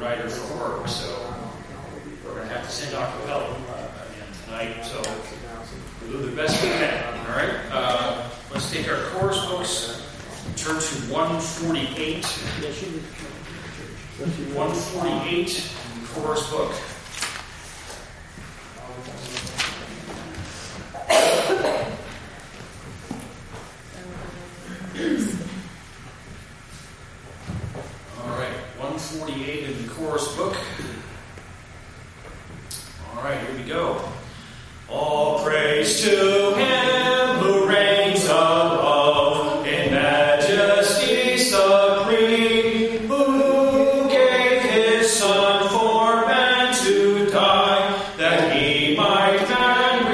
writer for work, so we're going to have to sing a cappella again tonight. So we'll do the best we can. All right. Let's take our chorus books. Turn to 148. 148, chorus book. All right, 148 in the chorus book. All right, here we go. All praise to Him who reigns above in majesty supreme, who gave His Son for man to die, that He might man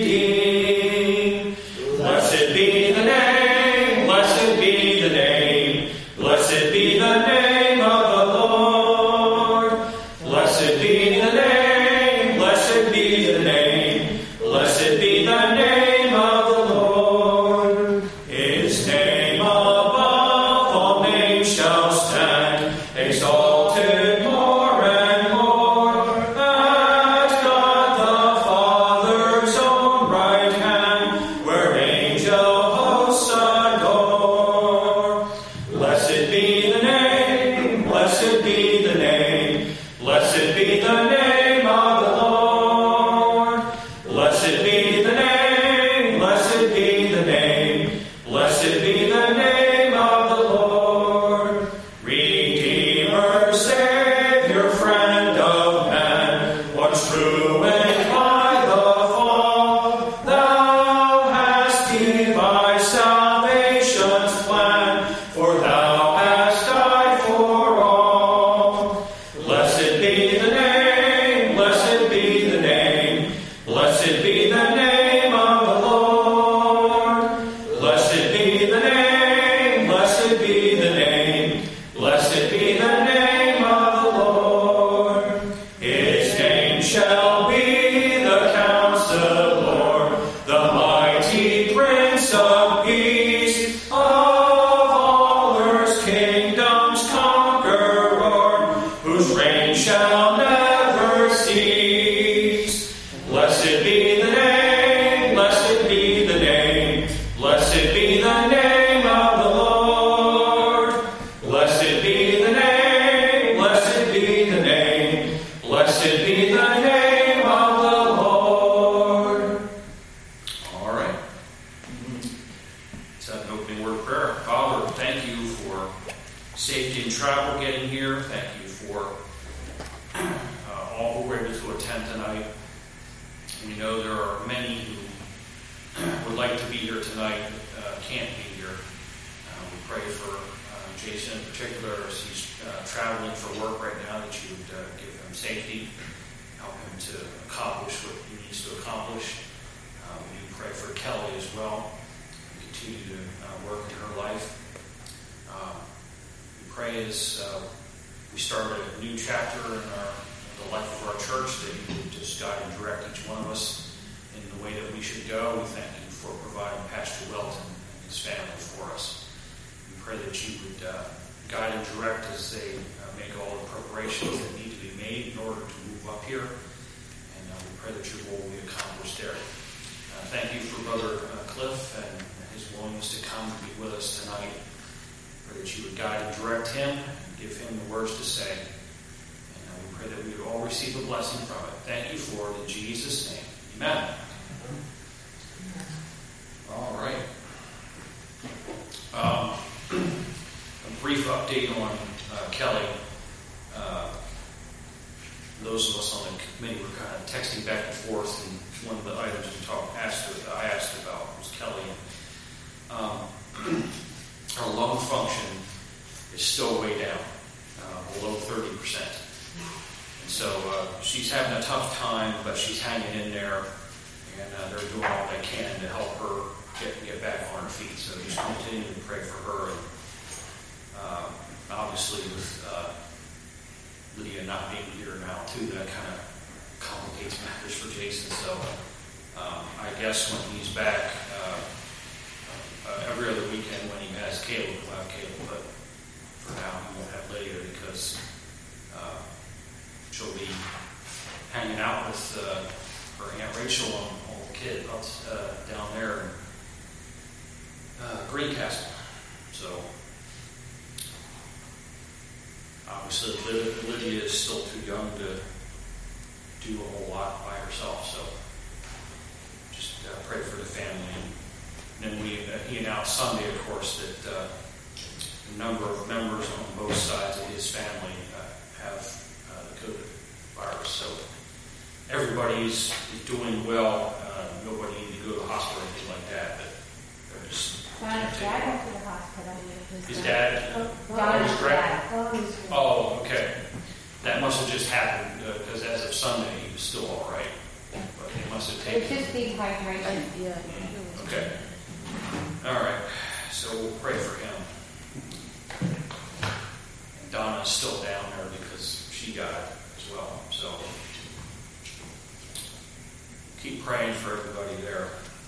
redeem. Blessed be the name, blessed be the name, blessed be the name of the Lord. Blessed be the name, blessed be the name, blessed be the name of the Lord. His name above all names shall stand, exalted more and more, at God the Father's own right hand, where angel hosts adore. Blessed be the name, blessed be the name, blessed be the name of the Lord. Blessed be the name, blessed be the name, blessed be the name of the Lord. Redeemer, Savior, friend of man, once ruined by the fall, thou hast devised salvation's plan, for thou hast died for all. Blessed be the name, blessed be the name, blessed be the name of the Lord. Blessed be the name, blessed be the name, blessed be the name of the Lord. His name shall be the Counselor, the mighty Prince of Peace, of all earth's kingdoms conqueror, whose reign shall never cease. Blessed be the name, blessed be the name, blessed be the name of the Lord. Blessed be the name, blessed be the name, blessed be the name of the Lord. All right. Let's have an opening word of prayer. Father, thank you for safety and travel getting here. Thank you for all who were able to attend tonight. We know there are many who would like to be here tonight but can't be here. We pray for Jason in particular as he's traveling for work right now, that you would give him safety, help him to accomplish what he needs to accomplish. We do pray for Kelly as well, continue to work in her life. We pray as we start a new chapter in the life of our church, that you would just guide and direct each one of us in the way that we should go. We thank you for providing Pastor Welton and his family for us. We pray that you would guide and direct as they make all the preparations that need to be made in order to move up here. And we pray that your will will be accomplished there. Thank you for Brother Cliff and his willingness to come and be with us tonight. Pray that you would guide and direct him and give him the words to say. And we pray that we would all receive a blessing from it. Thank you for it in Jesus' name. Amen. All right. A brief update on Kelly. Those of us on the committee were kind of texting back and forth, and one of the items I asked about was Kelly. Her lung function is still way down, below 30%. And so she's having a tough time, but she's hanging in there, and they're doing all they can to help her get back on her feet. So just continue to pray for her. And obviously with Lydia not being here now too, that kind of complicates matters for Jason. So I guess when he's back every other weekend when he has Caleb, he'll have Caleb, but for now he won't have Lydia because hanging out with her Aunt Rachel and all the kids down there in Greencastle. So, obviously, Lydia is still too young to do a whole lot by herself. So, just pray for the family. And then he announced Sunday, of course, that a number of members on both sides of his family have the COVID virus. So everybody is doing well. Nobody needs to go to the hospital or anything like that. But they're just Dad went to the hospital. His dad? Donna's dad. Oh, okay. That must have just happened because as of Sunday he was still all right. But it must have taken. It's just dehydration. Yeah. Okay. All right. So we'll pray for him. And Donna's still down there because she got it as well. So keep praying for everybody there.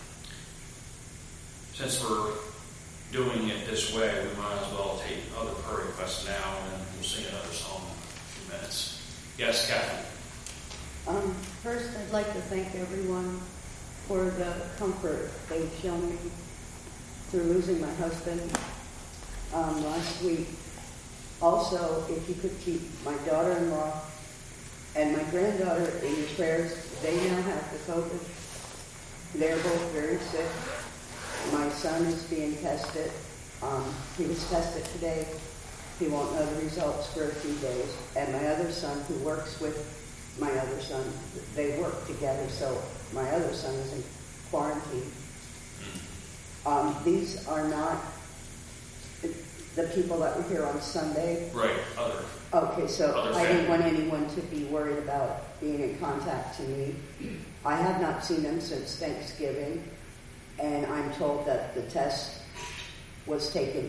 Since we're doing it this way, we might as well take other prayer requests now, and then we'll sing another song in a few minutes. Yes, Kathy. First, I'd like to thank everyone for the comfort they've shown me through losing my husband last week. Also, if you could keep my daughter-in-law and my granddaughter in your prayers. They now have the COVID. They're both very sick. My son is being tested. He was tested today. He won't know the results for a few days. And my other son, who works with my other son, they work together, so my other son is in quarantine. These are not the people that were here on Sunday. Right, other. Okay, so other I didn't want anyone to be worried about being in contact to me. I have not seen them since Thanksgiving, and I'm told that the test was taken.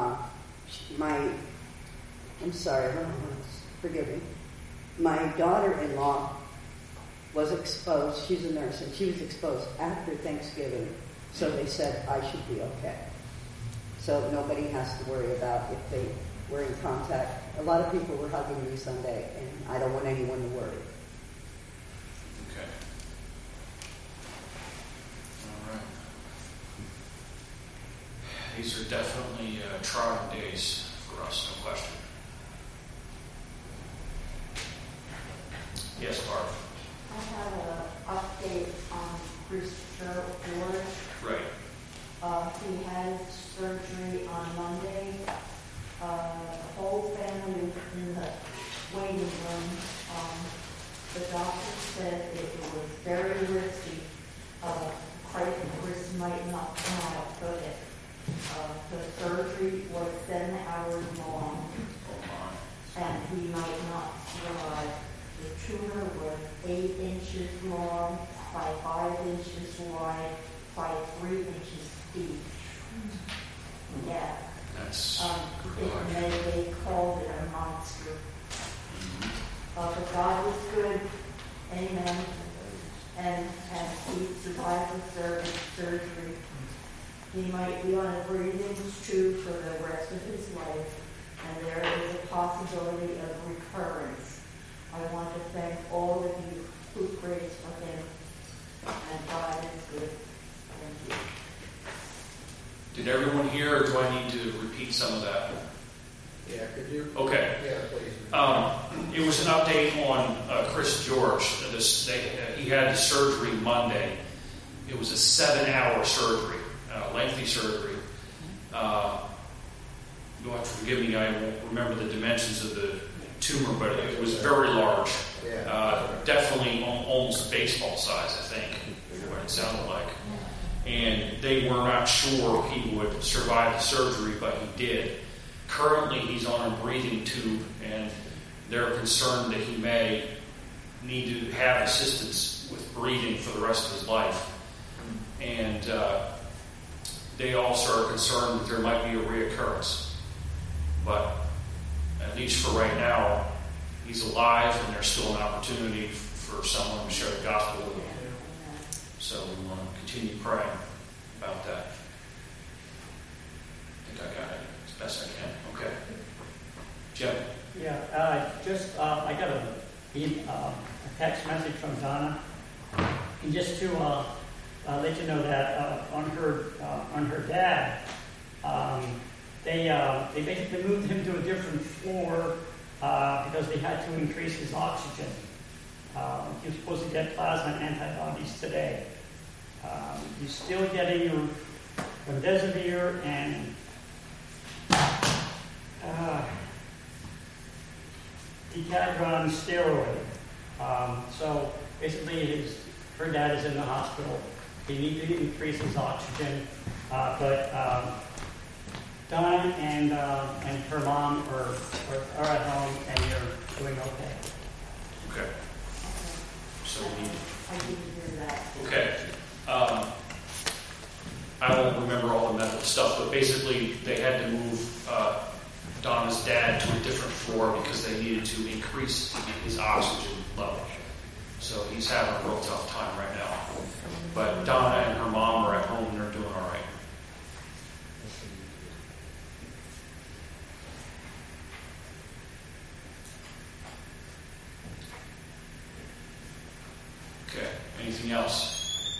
Forgive me. My daughter-in-law was exposed. She's a nurse, and she was exposed after Thanksgiving. So they said I should be okay. So nobody has to worry about if they were in contact. A lot of people were hugging me Sunday, and I don't want anyone to worry. Okay. All right. These are definitely trying days for us, no question. Yes, Barb. I have an update on Christopher George. Right. He had surgery on Monday. The whole family was in the waiting room. The doctor said it was very risky. Chris might not come out good. The surgery was 7 hours long, and he might not survive. The tumor was 8 inches long by 5 inches wide by 3 inches deep. Yeah. That's they called it a monster. But God was good. Amen. And he survived the surgery. He might be on a breathing tube for the rest of his life, and there is a possibility of recurrence. I want to thank all of you who prayed for him, and God is good. Thank you. Did everyone hear, or do I need to repeat some of that? Yeah, could you? Okay. Yeah, please. It was an update on Chris George. He had the surgery Monday. It was a 7-hour surgery, lengthy surgery. You'll have to forgive me, I won't remember the dimensions of the tumor, but it was very large. Definitely almost baseball size, I think, is what it sounded like. And they were not sure he would survive the surgery, but he did. Currently, he's on a breathing tube, and they're concerned that he may need to have assistance with breathing for the rest of his life. And they also are concerned that there might be a reoccurrence. But at least for right now, he's alive, and there's still an opportunity for someone to share the gospel with him. So we want to continue praying about that. I think I got it as best I can. Okay. Jim? Yeah, I got a a text message from Donna, and just to let you know that on her dad, they basically moved him to a different floor because they had to increase his oxygen. He was supposed to get plasma and antibodies today. He's still getting your remdesivir and Decadron steroid. So basically, her dad is in the hospital. They need to increase his oxygen, but Donna and her mom are at home, and they're doing okay. Okay. So we need. I need to hear that. Okay. I won't remember all the medical stuff, but basically they had to move Donna's dad to a different floor because they needed to increase his oxygen level. So he's having a real tough time right now. But Donna and her mom are at home and they're doing all right. Okay. Anything else?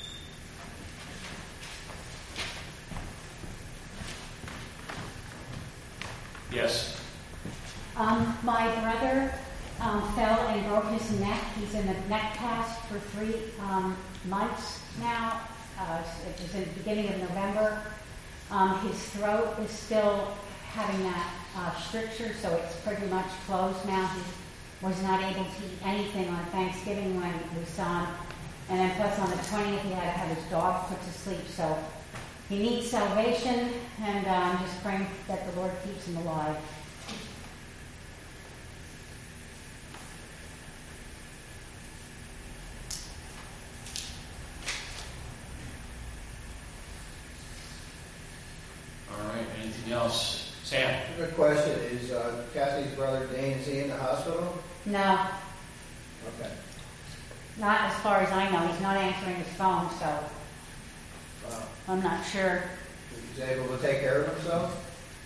Yes. My brother fell and broke his neck. He's in a neck cast for 3 months now. It was in the beginning of November. His throat is still having that stricture, so it's pretty much closed now. He was not able to eat anything on Thanksgiving when we saw him. And then plus on the 20th, he had to have his dog put to sleep. So he needs salvation, and I'm just praying that the Lord keeps him alive. All right. Anything else? Sam? Good question. Is Kathy's brother Dane, is he in the hospital? No, Okay. not as far as I know. He's not answering his phone, so Wow. I'm not sure. He's able to take care of himself?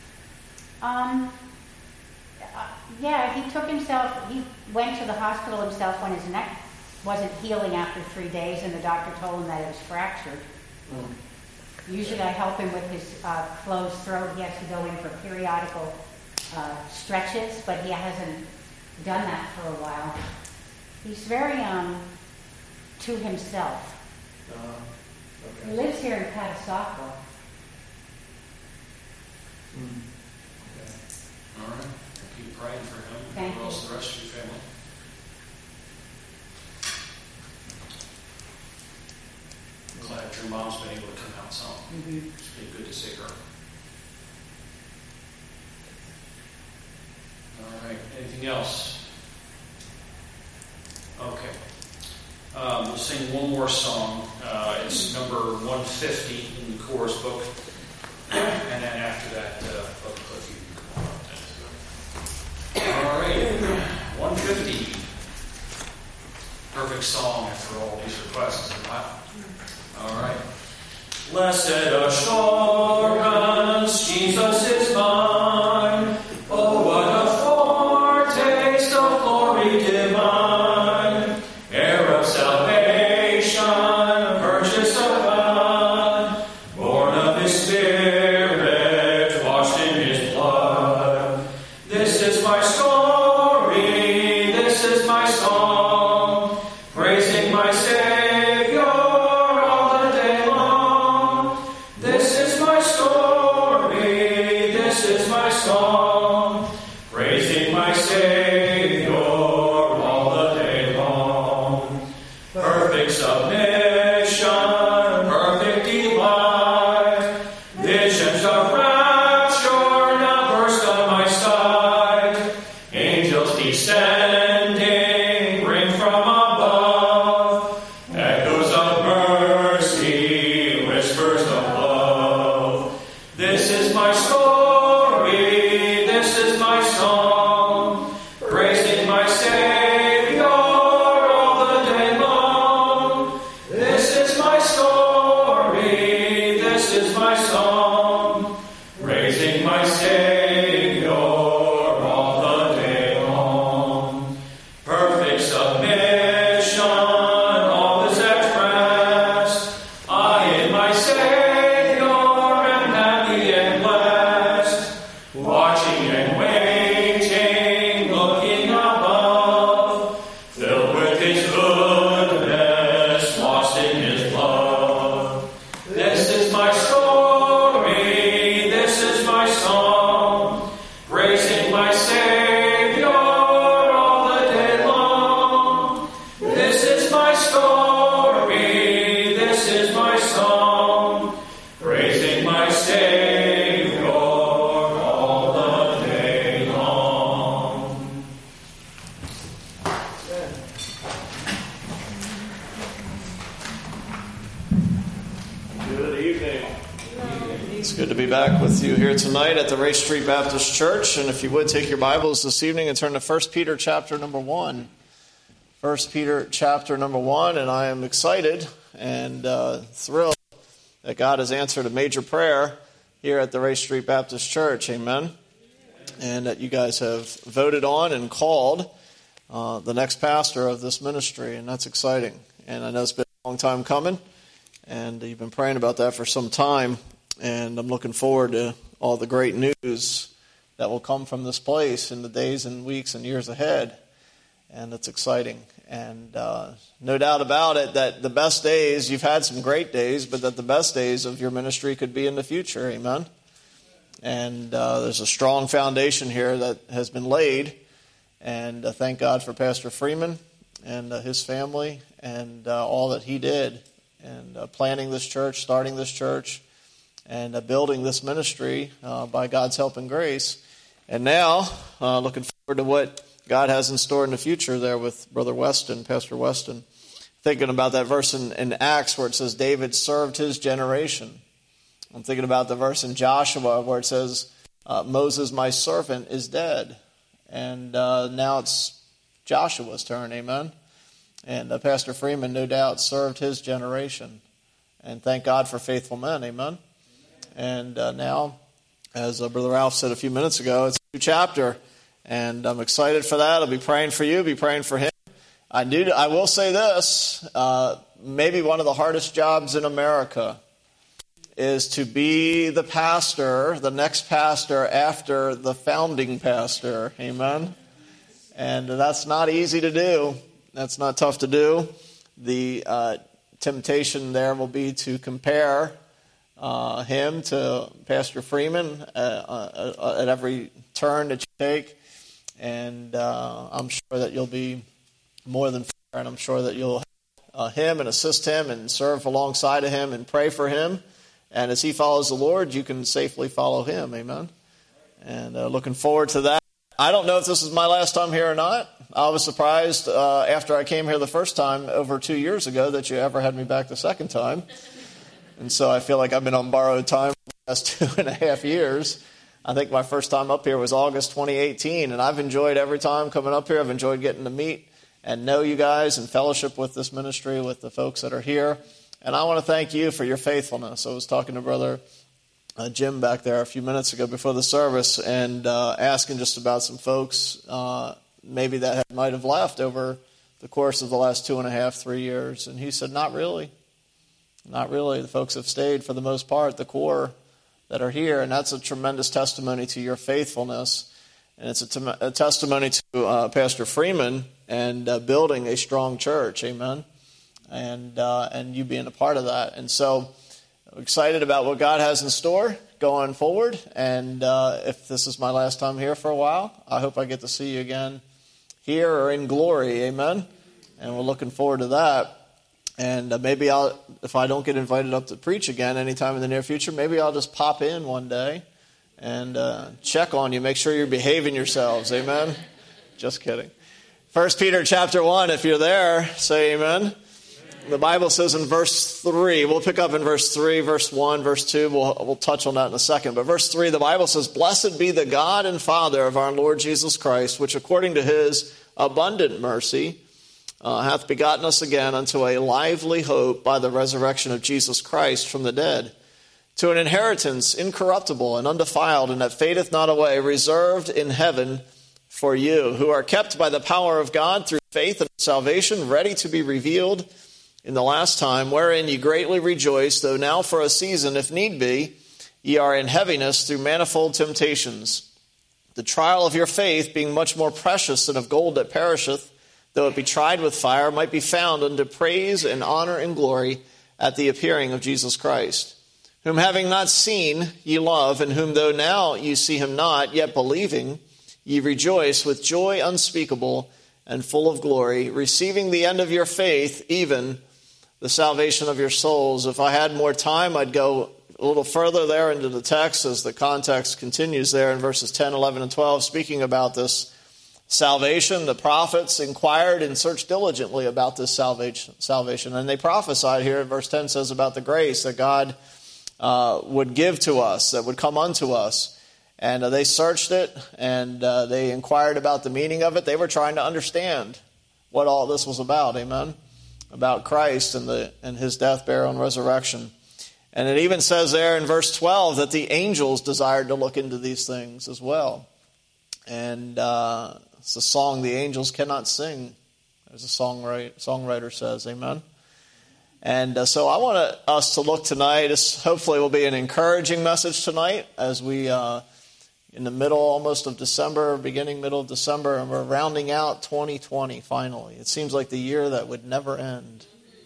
Yeah, he went to the hospital himself when his neck wasn't healing after 3 days, and the doctor told him that it was fractured. Usually I help him with his closed throat. He has to go in for periodical stretches, but he hasn't done that for a while. He's very to himself. He Okay. lives here in Catasauqua. Okay. All right. We'll keep praying for him. Thank Who you. else? The rest of your family. I'm glad your mom's been able to come out some. Mm-hmm. It's been good to see her. All right. Anything else? Okay. We'll sing one more song. It's number 150 in the chorus book. And then after that, Cliff, you can come up. All right. 150. Perfect song after all these requests. Wow. All right. Blessed assurance, Jesus is mine. Oh, what a foretaste of glory divine. Heir of salvation, purchase of God, born of His Spirit, washed in His blood. This is my story, this is my song, praising my Savior all the day long. This is my story, this is my song, praising my Savior all the day long. Perfect submission, perfect delight, visions of rapture now burst on my sight. Angels descending, ring from above, echoes of mercy, whispers of love. This is my story, this is my song, praising my Savior all the day long. This is my story, this is my song, praising my Savior all the day long. It's good to be back with you here tonight at the Race Street Baptist Church. And if you would take your Bibles this evening and turn to 1 Peter chapter number 1. 1 Peter chapter number 1, and I am excited and thrilled that God has answered a major prayer here at the Race Street Baptist Church. Amen. And that you guys have voted on and called the next pastor of this ministry, and that's exciting. And I know it's been a long time coming, and you've been praying about that for some time. And I'm looking forward to all the great news that will come from this place in the days and weeks and years ahead. And it's exciting. And no doubt about it that the best days, you've had some great days, but that the best days of your ministry could be in the future. Amen. And there's a strong foundation here that has been laid. And thank God for Pastor Freeman and his family and all that he did. And planning this church, starting this church, and building this ministry by God's help and grace. And now, looking forward to what God has in store in the future there with Brother Weston, Pastor Weston. Thinking about that verse in Acts where it says David served his generation. I'm thinking about the verse in Joshua where it says, Moses, my servant, is dead. And now it's Joshua's turn, amen? And Pastor Freeman, no doubt, served his generation. And thank God for faithful men, amen? And now, as Brother Ralph said a few minutes ago, it's a new chapter, and I'm excited for that. I'll be praying for you, be praying for him. I will say this, maybe one of the hardest jobs in America is to be the pastor, the next pastor after the founding pastor, amen? And that's not easy to do. That's not tough to do. The temptation there will be to compare him to Pastor Freeman at every turn that you take, and I'm sure that you'll be more than fair, and I'm sure that you'll help him and assist him and serve alongside of him and pray for him, and as he follows the Lord, you can safely follow him, amen, and looking forward to that. I don't know if this is my last time here or not. I was surprised after I came here the first time over 2 years ago that you ever had me back the second time. And so I feel like I've been on borrowed time for the last 2.5 years. I think my first time up here was August 2018, and I've enjoyed every time coming up here. I've enjoyed getting to meet and know you guys and fellowship with this ministry, with the folks that are here. And I want to thank you for your faithfulness. I was talking to Brother Jim back there a few minutes ago before the service and asking just about some folks maybe that might have left over the course of the last 2.5, 3 years. And he said, not really. Not really. The folks have stayed for the most part, the core that are here, and that's a tremendous testimony to your faithfulness. And it's a testimony to Pastor Freeman and building a strong church, amen, and you being a part of that. And so I'm excited about what God has in store going forward, and if this is my last time here for a while, I hope I get to see you again here or in glory, amen, and we're looking forward to that. And maybe if I don't get invited up to preach again anytime in the near future, maybe I'll just pop in one day and check on you, make sure you're behaving yourselves. Amen? Just kidding. 1 Peter chapter 1, if you're there, say amen. The Bible says in verse 3, we'll pick up in verse 3, verse 1, verse 2, we'll touch on that in a second. But verse 3, the Bible says, Blessed be the God and Father of our Lord Jesus Christ, which according to his abundant mercy hath begotten us again unto a lively hope by the resurrection of Jesus Christ from the dead, to an inheritance incorruptible and undefiled, and that fadeth not away, reserved in heaven for you, who are kept by the power of God through faith and salvation, ready to be revealed in the last time, wherein ye greatly rejoice, though now for a season, if need be, ye are in heaviness through manifold temptations. The trial of your faith, being much more precious than of gold that perisheth, though it be tried with fire, might be found unto praise and honor and glory at the appearing of Jesus Christ, whom having not seen ye love, and whom though now ye see him not, yet believing, ye rejoice with joy unspeakable and full of glory, receiving the end of your faith, even the salvation of your souls. If I had more time, I'd go a little further there into the text, as the context continues there in verses 10, 11, and 12, speaking about this salvation. The prophets inquired and searched diligently about this salvation. And they prophesied here, verse 10 says, about the grace that God would give to us, that would come unto us. And they searched it, and they inquired about the meaning of it. They were trying to understand what all this was about, amen, about Christ and his death, burial, and resurrection. And it even says there in verse 12 that the angels desired to look into these things as well. And it's a song the angels cannot sing, as a songwriter says, amen. And so I want us to look tonight. This hopefully will be an encouraging message tonight as we, in the middle almost of December, middle of December, and we're rounding out 2020 finally. It seems like the year that would never end.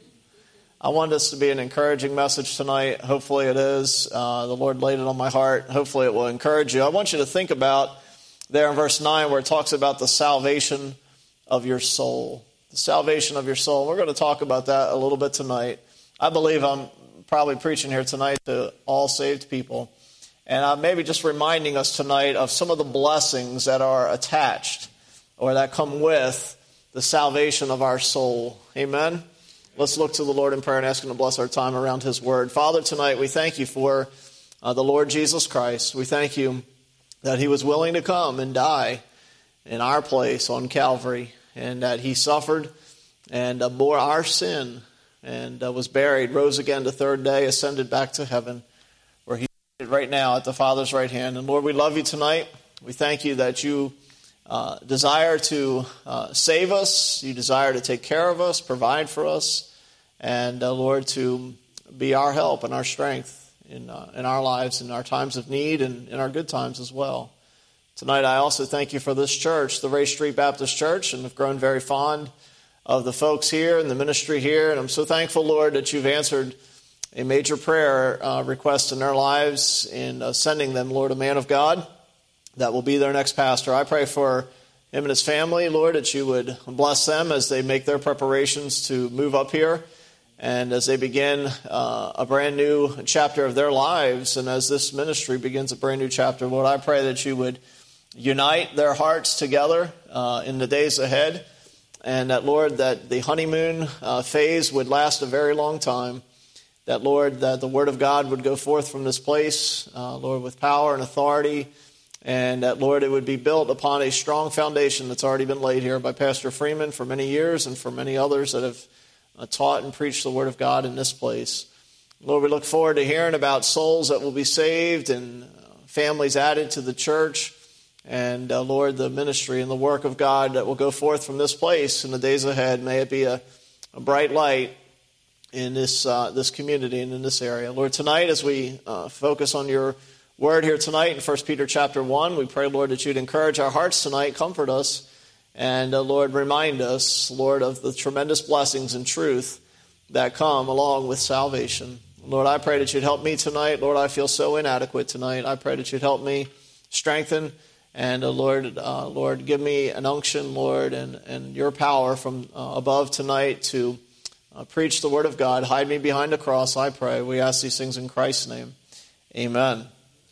I want this to be an encouraging message tonight. Hopefully it is. The Lord laid it on my heart. Hopefully it will encourage you. I want you to think about there in verse 9 where it talks about the salvation of your soul. The salvation of your soul. We're going to talk about that a little bit tonight. I believe I'm probably preaching here tonight to all saved people. And I'm maybe just reminding us tonight of some of the blessings that are attached or that come with the salvation of our soul. Amen? Let's look to the Lord in prayer and ask him to bless our time around his word. Father, tonight we thank you for the Lord Jesus Christ. We thank you that he was willing to come and die in our place on Calvary, and that he suffered and bore our sin and was buried, rose again the third day, ascended back to heaven, where he is right now at the Father's right hand. And Lord, we love you tonight. We thank you that you desire to save us. You desire to take care of us, provide for us, and Lord, to be our help and our strength in our lives, in our times of need, and in our good times as well. Tonight, I also thank you for this church, the Ray Street Baptist Church, and have grown very fond of the folks here and the ministry here. And I'm so thankful, Lord, that you've answered a major prayer request in their lives in sending them, Lord, a man of God that will be their next pastor. I pray for him and his family, Lord, that you would bless them as they make their preparations to move up here and as they begin a brand new chapter of their lives. And as this ministry begins a brand new chapter, Lord, I pray that you would unite their hearts together in the days ahead, and that, Lord, that the honeymoon phase would last a very long time. That, Lord, that the word of God would go forth from this place, Lord, with power and authority, and that, Lord, it would be built upon a strong foundation that's already been laid here by Pastor Freeman for many years and for many others that have taught and preached the word of God in this place. Lord, we look forward to hearing about souls that will be saved and families added to the church, and Lord, the ministry and the work of God that will go forth from this place in the days ahead. May it be a bright light in this community and in this area. Lord, tonight as we focus on your word here tonight in 1 Peter chapter 1, we pray, Lord, that you'd encourage our hearts tonight, comfort us, and Lord, remind us, Lord, of the tremendous blessings and truth that come along with salvation. Lord, I pray that you'd help me tonight. Lord, I feel so inadequate tonight. I pray that you'd help me strengthen, and Lord, give me an unction, Lord, and your power from above tonight to preach the word of God. Hide me behind the cross, I pray. We ask these things in Christ's name. Amen.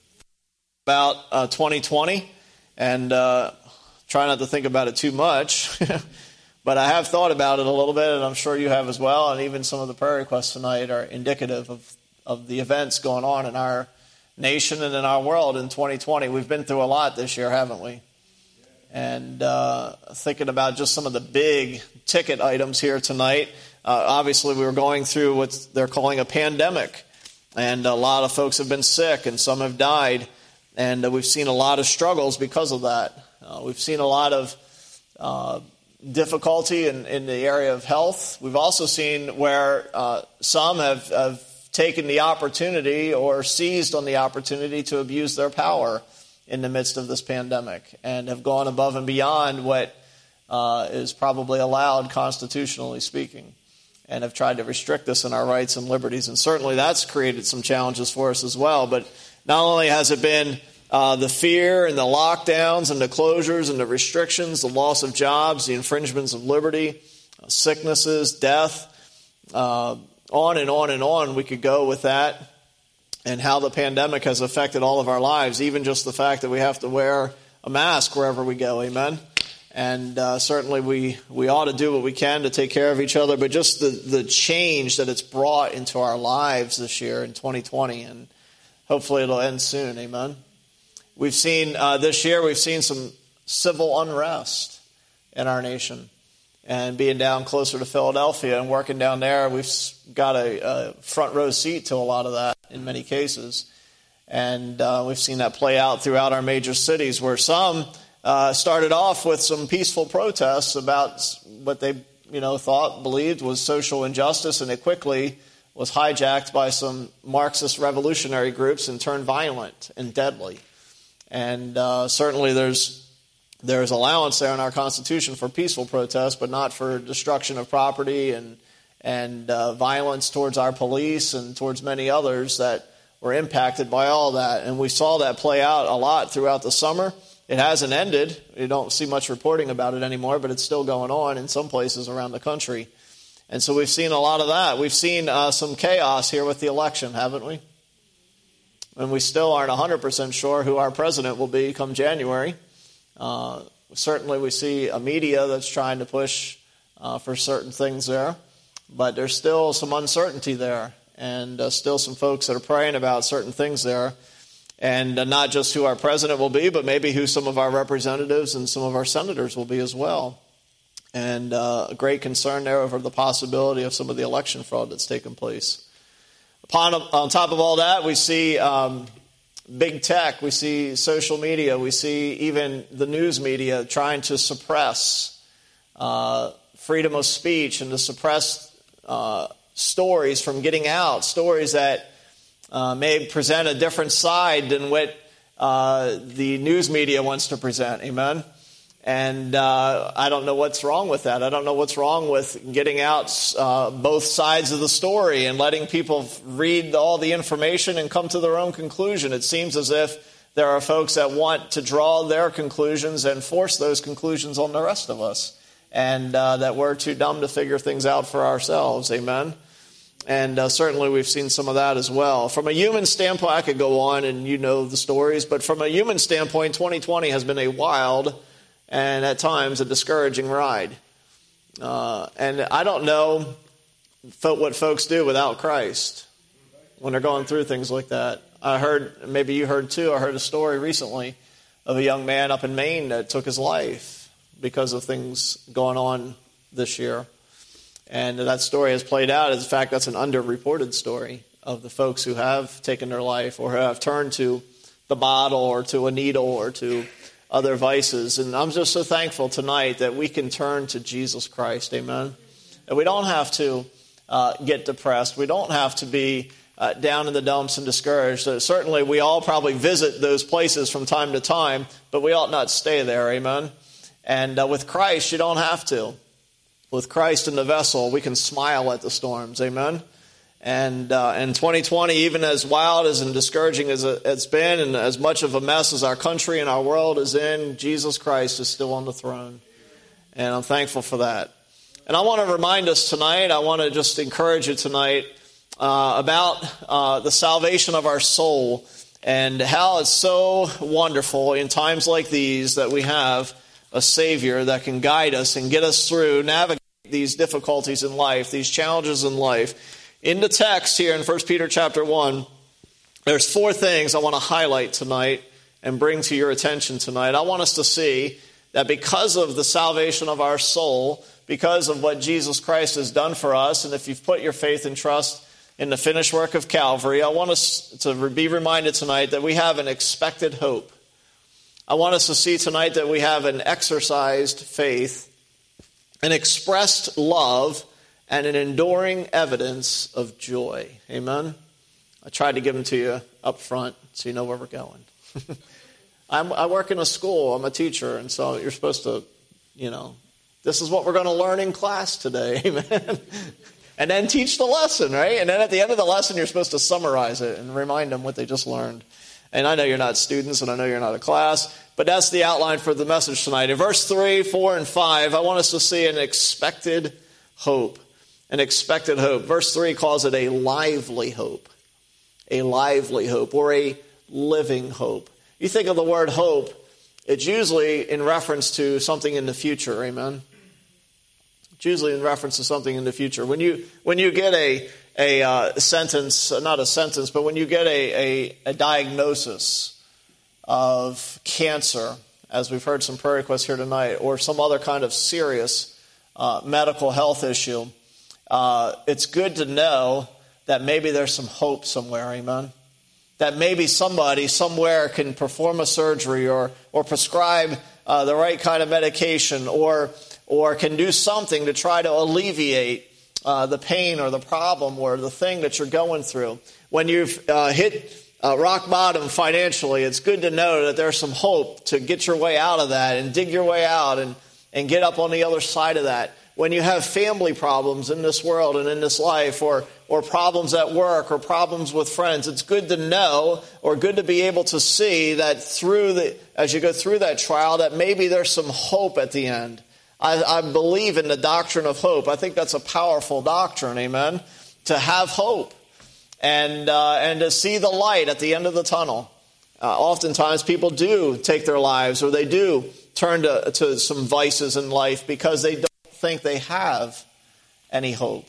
About 2020, and try not to think about it too much, but I have thought about it a little bit, and I'm sure you have as well, and even some of the prayer requests tonight are indicative of the events going on in our nation and in our world in 2020. We've been through a lot this year, haven't we? And thinking about just some of the big ticket items here tonight, obviously we were going through what they're calling a pandemic, and a lot of folks have been sick and some have died, and we've seen a lot of struggles because of that. We've seen a lot of difficulty in the area of health. We've also seen where some have taken the opportunity or seized on the opportunity to abuse their power in the midst of this pandemic and have gone above and beyond what is probably allowed constitutionally speaking, and have tried to restrict us in our rights and liberties. And certainly that's created some challenges for us as well. But not only has it been the fear and the lockdowns and the closures and the restrictions, the loss of jobs, the infringements of liberty, sicknesses, death, on and on and on we could go with that, and how the pandemic has affected all of our lives, even just the fact that we have to wear a mask wherever we go, amen? And certainly we ought to do what we can to take care of each other, but just the change that it's brought into our lives this year in 2020, and hopefully it'll end soon, amen? We've seen, this year, we've seen some civil unrest in our nation. And being down closer to Philadelphia and working down there, we've got a front row seat to a lot of that in many cases. And we've seen that play out throughout our major cities, where some started off with some peaceful protests about what they believed was social injustice, and it quickly was hijacked by some Marxist revolutionary groups and turned violent and deadly. And certainly there's allowance there in our Constitution for peaceful protest, but not for destruction of property and violence towards our police and towards many others that were impacted by all that. And we saw that play out a lot throughout the summer. It hasn't ended. You don't see much reporting about it anymore, but it's still going on in some places around the country. And so we've seen a lot of that. We've seen some chaos here with the election, haven't we? And we still aren't 100% sure who our president will be come January. Certainly we see a media that's trying to push for certain things there, but there's still some uncertainty there, and still some folks that are praying about certain things there, and not just who our president will be, but maybe who some of our representatives and some of our senators will be as well. And a great concern there over the possibility of some of the election fraud that's taken place. On top of all that, we see big tech, we see social media, we see even the news media trying to suppress freedom of speech and to suppress stories from getting out, stories that may present a different side than what the news media wants to present. Amen? And I don't know what's wrong with that. I don't know what's wrong with getting out both sides of the story and letting people read all the information and come to their own conclusion. It seems as if there are folks that want to draw their conclusions and force those conclusions on the rest of us, and that we're too dumb to figure things out for ourselves. Amen? And certainly we've seen some of that as well. From a human standpoint, I could go on and you know the stories, but from a human standpoint, 2020 has been a wild and at times a discouraging ride. And I don't know what folks do without Christ when they're going through things like that. I heard, maybe you heard too, I heard a story recently of a young man up in Maine that took his life because of things going on this year. And that story has played out. In fact, that's an underreported story of the folks who have taken their life or who have turned to the bottle or to a needle or to other vices. And I'm just so thankful tonight that we can turn to Jesus Christ. Amen. And we don't have to get depressed. We don't have to be down in the dumps and discouraged. Certainly we all probably visit those places from time to time, but we ought not stay there. Amen. And with Christ, you don't have to. With Christ in the vessel, we can smile at the storms. Amen. And in 2020, even as wild as and discouraging as it's been, and as much of a mess as our country and our world is in, Jesus Christ is still on the throne. And I'm thankful for that. And I want to remind us tonight, I want to just encourage you tonight about the salvation of our soul and how it's so wonderful in times like these that we have a Savior that can guide us and get us through, navigate these difficulties in life, these challenges in life. In the text here in 1 Peter chapter 1, there's 4 things I want to highlight tonight and bring to your attention tonight. I want us to see that because of the salvation of our soul, because of what Jesus Christ has done for us, and if you've put your faith and trust in the finished work of Calvary, I want us to be reminded tonight that we have an expected hope. I want us to see tonight that we have an exercised faith, an expressed love, and an enduring evidence of joy. Amen? I tried to give them to you up front so you know where we're going. I work in a school. I'm a teacher, and so you're supposed to, this is what we're going to learn in class today. Amen? And then teach the lesson, right? And then at the end of the lesson, you're supposed to summarize it and remind them what they just learned. And I know you're not students, and I know you're not a class, but that's the outline for the message tonight. In verse 3, 4, and 5, I want us to see an expected hope. An expected hope. Verse 3 calls it a lively hope. A lively hope, or a living hope. You think of the word hope it's usually in reference to something in the future. Amen. It's usually in reference to something in the future. When you get a sentence, not a sentence, but when you get a diagnosis of cancer, as we've heard some prayer requests here tonight, or some other kind of serious medical health issue, it's good to know that maybe there's some hope somewhere, amen? That maybe somebody somewhere can perform a surgery or prescribe the right kind of medication or can do something to try to alleviate the pain or the problem or the thing that you're going through. When you've hit rock bottom financially, it's good to know that there's some hope to get your way out of that and dig your way out and get up on the other side of that. When you have family problems in this world and in this life or problems at work or problems with friends, it's good to know or good to be able to see that as you go through that trial, that maybe there's some hope at the end. I believe in the doctrine of hope. I think that's a powerful doctrine, amen, to have hope and to see the light at the end of the tunnel. Oftentimes people do take their lives or they do turn to some vices in life because they don't think they have any hope.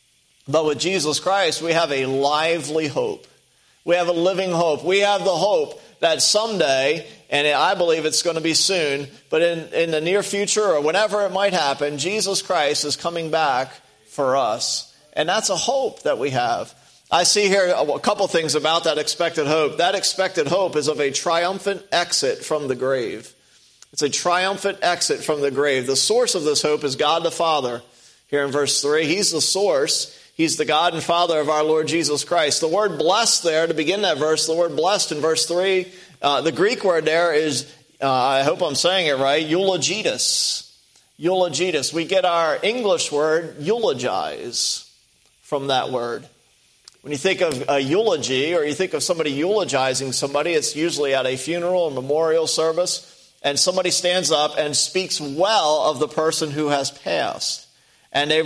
But with Jesus Christ, we have a lively hope. We have a living hope. We have the hope that someday, and I believe it's going to be soon, but in the near future or whenever it might happen, Jesus Christ is coming back for us. And that's a hope that we have. I see here a couple things about that expected hope. That expected hope is of a triumphant exit from the grave. It's a triumphant exit from the grave. The source of this hope is God the Father. Here in verse 3, He's the source. He's the God and Father of our Lord Jesus Christ. The word blessed there, to begin that verse, the word blessed in verse 3, the Greek word there is, I hope I'm saying it right, eulogitis. Eulogitis. We get our English word eulogize from that word. When you think of a eulogy or you think of somebody eulogizing somebody, it's usually at a funeral or memorial service. And somebody stands up and speaks well of the person who has passed. And they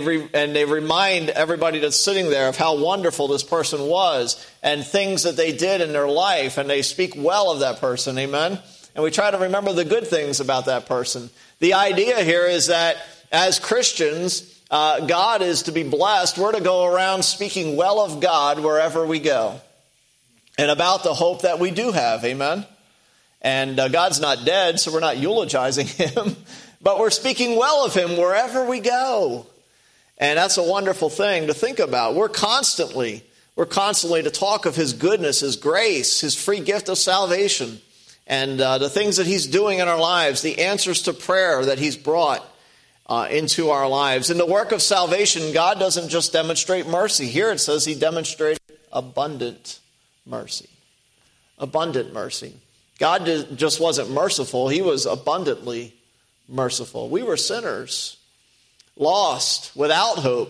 remind everybody that's sitting there of how wonderful this person was and things that they did in their life. And they speak well of that person, amen? And we try to remember the good things about that person. The idea here is that as Christians, God is to be blessed. We're to go around speaking well of God wherever we go. And about the hope that we do have, amen? And God's not dead, so we're not eulogizing Him. But we're speaking well of Him wherever we go. And that's a wonderful thing to think about. We're constantly to talk of His goodness, His grace, His free gift of salvation, and the things that He's doing in our lives, the answers to prayer that He's brought into our lives. In the work of salvation, God doesn't just demonstrate mercy. Here it says He demonstrated abundant mercy. Abundant mercy. God just wasn't merciful. He was abundantly merciful. We were sinners, lost, without hope.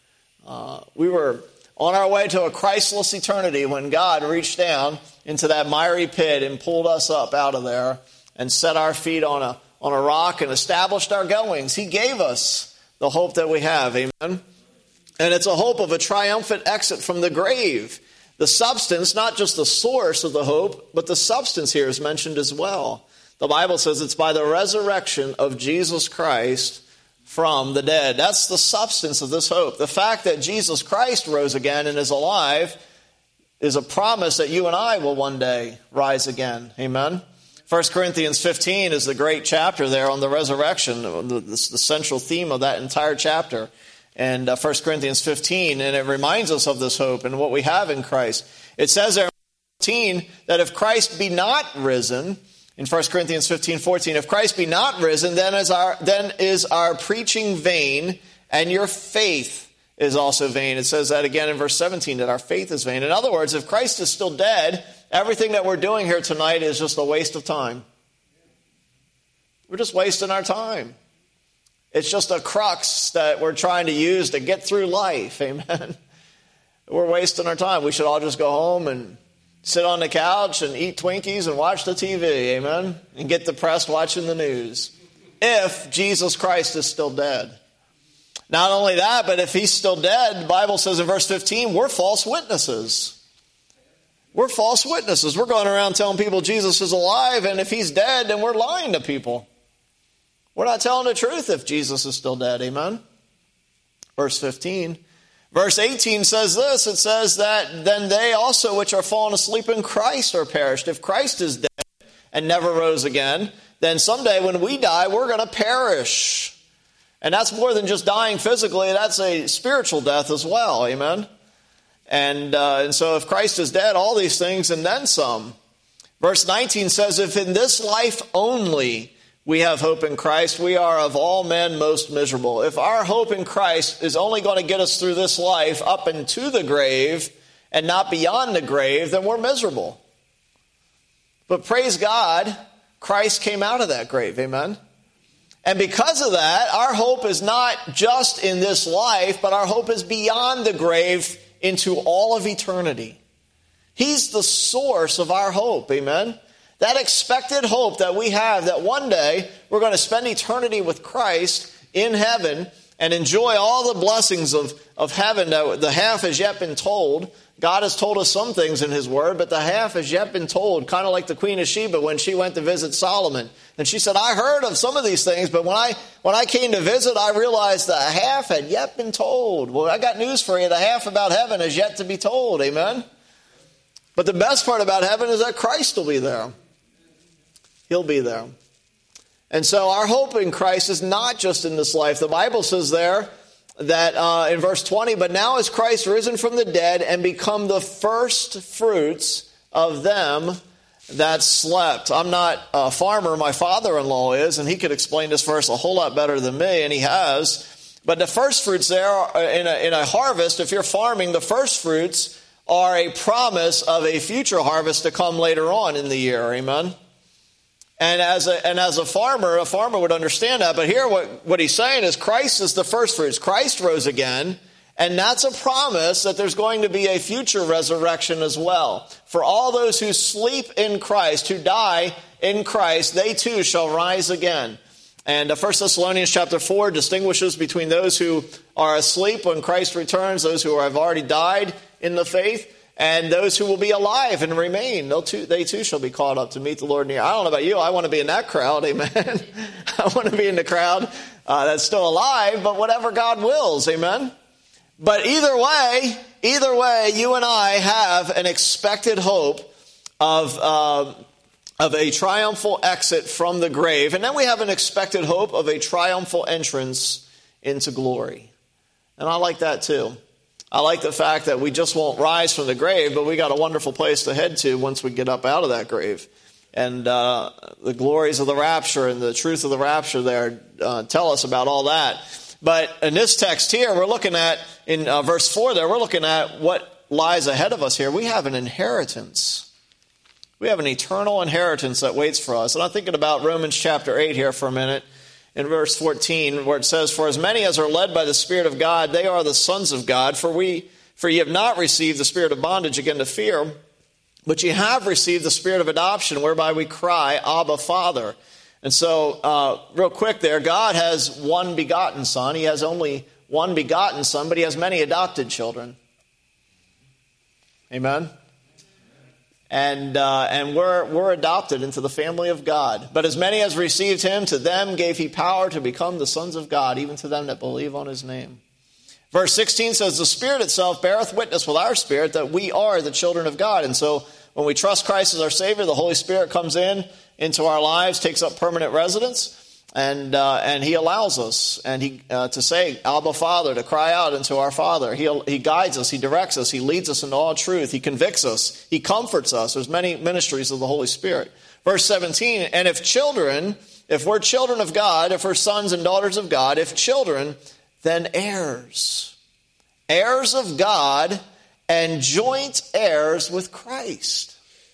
We were on our way to a Christless eternity when God reached down into that miry pit and pulled us up out of there and set our feet on a rock and established our goings. He gave us the hope that we have. Amen. And it's a hope of a triumphant exit from the grave. The substance, not just the source of the hope, but the substance here is mentioned as well. The Bible says it's by the resurrection of Jesus Christ from the dead. That's the substance of this hope. The fact that Jesus Christ rose again and is alive is a promise that you and I will one day rise again. Amen? 1 Corinthians 15 is the great chapter there on the resurrection, the central theme of that entire chapter. And 1 Corinthians 15, and it reminds us of this hope and what we have in Christ. It says there in 15 that if Christ be not risen, in 1 Corinthians 15:14, if Christ be not risen, then is our preaching vain, and your faith is also vain. It says that again in verse 17, that our faith is vain. In other words, if Christ is still dead, everything that we're doing here tonight is just a waste of time. We're just wasting our time. It's just a crux that we're trying to use to get through life. Amen. We're wasting our time. We should all just go home and sit on the couch and eat Twinkies and watch the TV. Amen. And get depressed watching the news. If Jesus Christ is still dead. Not only that, but if He's still dead, the Bible says in verse 15, we're false witnesses. We're false witnesses. We're going around telling people Jesus is alive, and if he's dead, then we're lying to people. We're not telling the truth if Jesus is still dead. Amen? Verse 15. Verse 18 says this. It says that then they also which are fallen asleep in Christ are perished. If Christ is dead and never rose again, then someday when we die, we're going to perish. And that's more than just dying physically. That's a spiritual death as well. Amen? And so if Christ is dead, all these things and then some. Verse 19 says, if in this life only we have hope in Christ, we are of all men most miserable. If our hope in Christ is only going to get us through this life up into the grave and not beyond the grave, then we're miserable. But praise God, Christ came out of that grave. Amen? And because of that, our hope is not just in this life, but our hope is beyond the grave into all of eternity. He's the source of our hope. Amen? That expected hope that we have that one day we're going to spend eternity with Christ in heaven and enjoy all the blessings of heaven. The half has yet been told. God has told us some things in his word, but the half has yet been told, kind of like the Queen of Sheba when she went to visit Solomon. And she said, I heard of some of these things, but when I came to visit, I realized the half had yet been told. Well, I got news for you. The half about heaven is yet to be told. Amen? But the best part about heaven is that Christ will be there. He'll be there. And so our hope in Christ is not just in this life. The Bible says there that in verse 20, but now is Christ risen from the dead and become the first fruits of them that slept. I'm not a farmer, my father-in-law is, and he could explain this verse a whole lot better than me, and he has. But the first fruits there are in a harvest, if you're farming, the first fruits are a promise of a future harvest to come later on in the year. Amen? And as a farmer would understand that. But here what he's saying is Christ is the first fruits. Christ rose again. And that's a promise that there's going to be a future resurrection as well. For all those who sleep in Christ, who die in Christ, they too shall rise again. And 1 Thessalonians chapter 4 distinguishes between those who are asleep when Christ returns, those who have already died in the faith, and those who will be alive and remain, they too shall be caught up to meet the Lord near. I don't know about you, I want to be in that crowd, amen. I want to be in the crowd that's still alive, but whatever God wills, amen. But either way, you and I have an expected hope of a triumphal exit from the grave, and then we have an expected hope of a triumphal entrance into glory. And I like that too. I like the fact that we just won't rise from the grave, but we got a wonderful place to head to once we get up out of that grave. And the glories of the rapture and the truth of the rapture there tell us about all that. But in this text here, we're looking at, in verse 4 there, we're looking at what lies ahead of us here. We have an inheritance. We have an eternal inheritance that waits for us. And I'm thinking about Romans chapter 8 here for a minute. In verse 14, where it says, for as many as are led by the Spirit of God, they are the sons of God. For ye have not received the spirit of bondage again to fear, but ye have received the spirit of adoption, whereby we cry, Abba, Father. And so, real quick there, God has one begotten Son. He has only one begotten Son, but he has many adopted children. Amen? And we're adopted into the family of God. But as many as received him, to them gave he power to become the sons of God, even to them that believe on his name. Verse 16 says, the Spirit itself beareth witness with our spirit that we are the children of God. And so when we trust Christ as our Savior, the Holy Spirit comes into our lives, takes up permanent residence, and he allows us to say, Abba, Father, to cry out into our Father. He guides us, he directs us, he leads us into all truth, he convicts us, he comforts us. There's many ministries of the Holy Spirit. Verse 17, and if we're children of God, if we're sons and daughters of God, if children, then heirs. Heirs of God and joint heirs with Christ.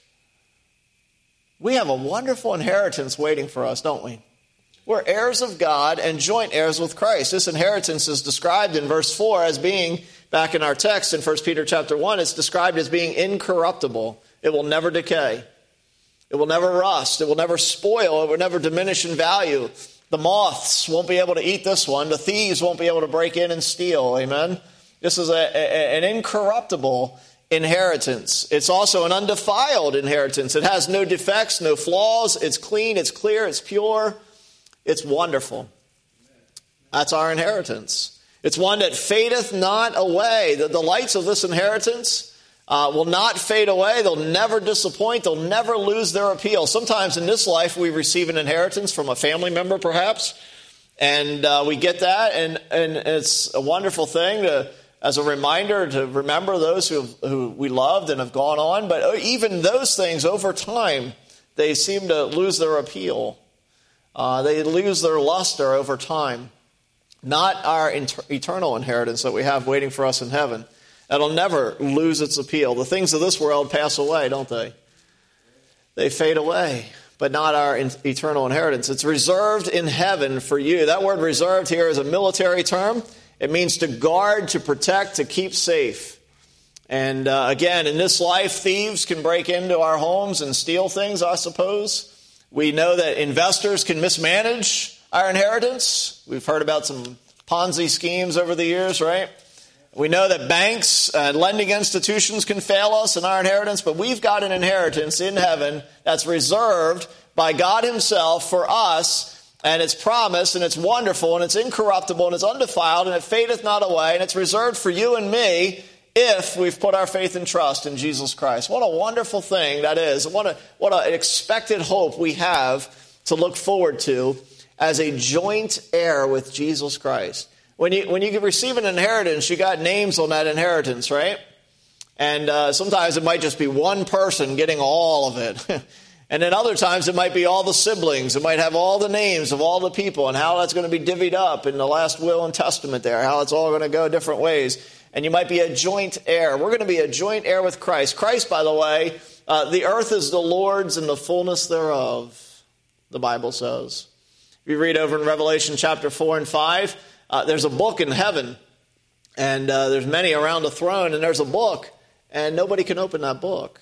We have a wonderful inheritance waiting for us, don't we? We're heirs of God and joint heirs with Christ. This inheritance is described in verse 4 as being, back in our text in 1 Peter chapter 1, it's described as being incorruptible. It will never decay. It will never rust. It will never spoil. It will never diminish in value. The moths won't be able to eat this one. The thieves won't be able to break in and steal. Amen? This is an incorruptible inheritance. It's also an undefiled inheritance. It has no defects, no flaws. It's clean, it's clear, it's pure. It's wonderful. That's our inheritance. It's one that fadeth not away. The delights of this inheritance will not fade away. They'll never disappoint. They'll never lose their appeal. Sometimes in this life we receive an inheritance from a family member perhaps, and we get that, and it's a wonderful thing as a reminder to remember those who we loved and have gone on. But even those things over time, they seem to lose their appeal. They lose their luster over time. Not our eternal inheritance that we have waiting for us in heaven. That'll never lose its appeal. The things of this world pass away, don't they? They fade away, but not our eternal inheritance. It's reserved in heaven for you. That word reserved here is a military term. It means to guard, to protect, to keep safe. And again, in this life, thieves can break into our homes and steal things, I suppose. We know that investors can mismanage our inheritance. We've heard about some Ponzi schemes over the years, right? We know that banks and lending institutions can fail us in our inheritance, but we've got an inheritance in heaven that's reserved by God himself for us. And it's promised, and it's wonderful, and it's incorruptible, and it's undefiled, and it fadeth not away, and it's reserved for you and me if we've put our faith and trust in Jesus Christ. What a wonderful thing that is. What an expected hope we have to look forward to as a joint heir with Jesus Christ. When you receive an inheritance, you got names on that inheritance, right? And sometimes it might just be one person getting all of it. And then other times it might be all the siblings. It might have all the names of all the people and how that's going to be divvied up in the last will and testament there, how it's all going to go different ways. And you might be a joint heir. We're going to be a joint heir with Christ. Christ, by the way, the earth is the Lord's and the fullness thereof, the Bible says. If you read over in Revelation chapter 4 and 5, there's a book in heaven. And there's many around the throne, and there's a book. And nobody can open that book.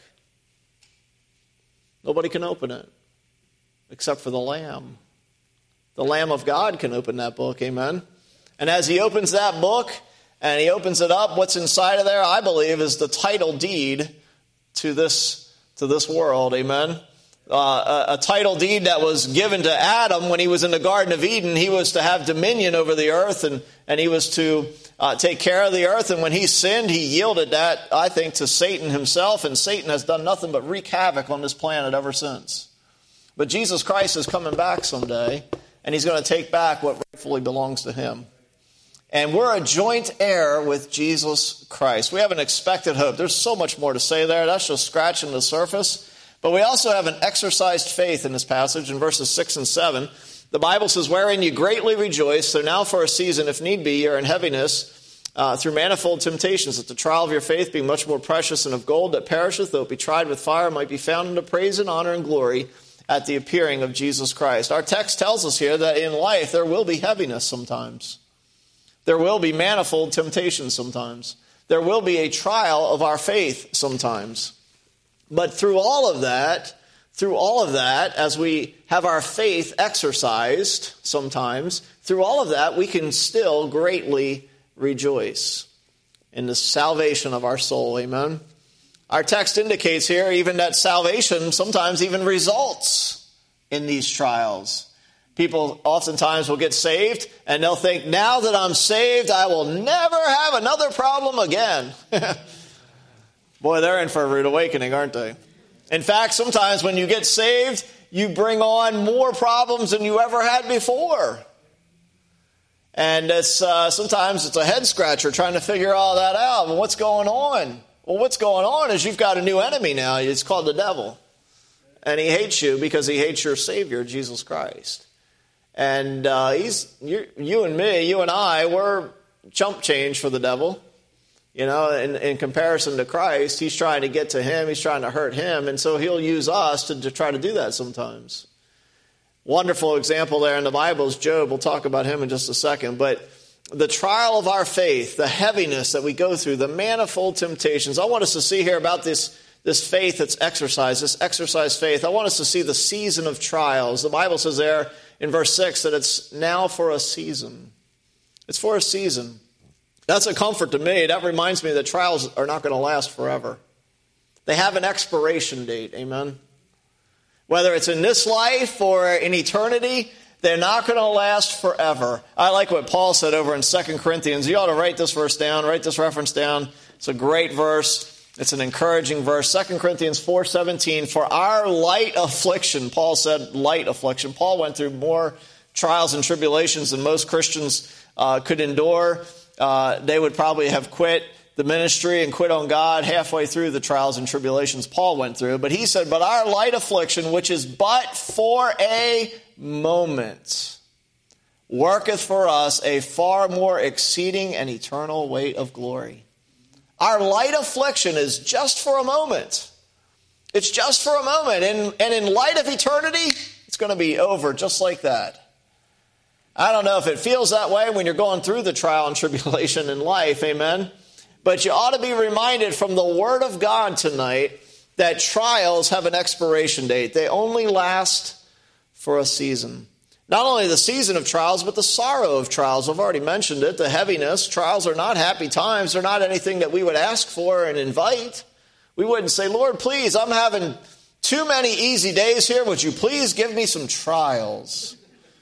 Nobody can open it except for the Lamb. The Lamb of God can open that book, amen? And as he opens that book and he opens it up, what's inside of there, I believe, is the title deed to this world, amen? A title deed that was given to Adam when he was in the Garden of Eden. He was to have dominion over the earth, and he was to take care of the earth. And when he sinned, he yielded that, I think, to Satan himself. And Satan has done nothing but wreak havoc on this planet ever since. But Jesus Christ is coming back someday, and he's going to take back what rightfully belongs to him. And we're a joint heir with Jesus Christ. We have an expected hope. There's so much more to say there. That's just scratching the surface. But we also have an exercised faith in this passage in verses 6 and 7. The Bible says, wherein you greatly rejoice, so now for a season, if need be, you're in heaviness through manifold temptations, that the trial of your faith, being much more precious than of gold that perisheth, though it be tried with fire, might be found unto praise and honor and glory at the appearing of Jesus Christ. Our text tells us here that in life there will be heaviness sometimes. There will be manifold temptations sometimes. There will be a trial of our faith sometimes. But through all of that, as we have our faith exercised sometimes, through all of that, we can still greatly rejoice in the salvation of our soul. Amen? Our text indicates here even that salvation sometimes even results in these trials. People oftentimes will get saved, and they'll think, now that I'm saved, I will never have another problem again. Boy, they're in for a rude awakening, aren't they? In fact, sometimes when you get saved, you bring on more problems than you ever had before. And sometimes it's a head scratcher trying to figure all that out. Well, what's going on? Well, what's going on is you've got a new enemy now. It's called the devil. And he hates you because he hates your Savior, Jesus Christ. And you and me, you and I, we're chump change for the devil. You know, in comparison to Christ, he's trying to get to him. He's trying to hurt him. And so he'll use us to try to do that sometimes. Wonderful example there in the Bible is Job. We'll talk about him in just a second. But the trial of our faith, the heaviness that we go through, the manifold temptations. I want us to see here about this faith that's exercised, this exercised faith. I want us to see the season of trials. The Bible says there in verse 6 that it's now for a season. It's for a season. That's a comfort to me. That reminds me that trials are not going to last forever. They have an expiration date, amen? Whether it's in this life or in eternity, they're not going to last forever. I like what Paul said over in 2 Corinthians. You ought to write this verse down, write this reference down. It's a great verse. It's an encouraging verse. 2 Corinthians 4:17, for our light affliction, Paul said light affliction. Paul went through more trials and tribulations than most Christians could endure. They would probably have quit the ministry and quit on God halfway through the trials and tribulations Paul went through. But he said, but our light affliction, which is but for a moment, worketh for us a far more exceeding and eternal weight of glory. Our light affliction is just for a moment. It's just for a moment. And in light of eternity, it's going to be over just like that. I don't know if it feels that way when you're going through the trial and tribulation in life, amen? But you ought to be reminded from the Word of God tonight that trials have an expiration date. They only last for a season. Not only the season of trials, but the sorrow of trials. I've already mentioned it, the heaviness. Trials are not happy times. They're not anything that we would ask for and invite. We wouldn't say, Lord, please, I'm having too many easy days here. Would you please give me some trials?